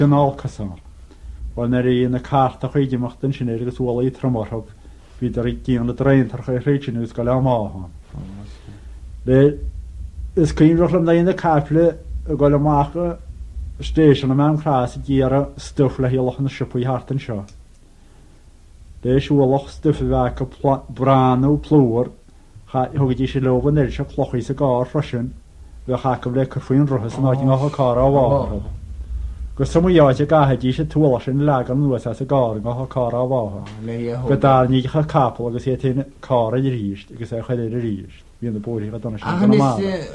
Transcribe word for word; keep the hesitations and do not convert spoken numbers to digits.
Yn ôl casar. Wel, neu un y cart a chweidi mochtyn sy'n ei gyswol i tramorhog. Fydd ar ei gyn y drain tar chwe rhaid sy'n ysgol am o hon. Le, ysgrifennu roch am ddain y caple y gol am ach station am am cras i gyr a stwff le hi loch yn y siopwy hart yn sio. Le, siwloch stwff i fac o bran o plwr. Hwg i eisiau lof yn erisio cloch i sy'n gor ffrosyn. Fe chac o ble cyffwyn rhywbeth yn oed yn o'r cor o fawr. Gwrs am wyod i gahed i eisiau tŵl sy'n lag am nwys as y gor yn o'r cor o fawr. Gyda'r ni eich capel agos i etyn cor yn yr hysg, agos eich edrych yr hysg. Fi yn y bwyd i fod yn eisiau.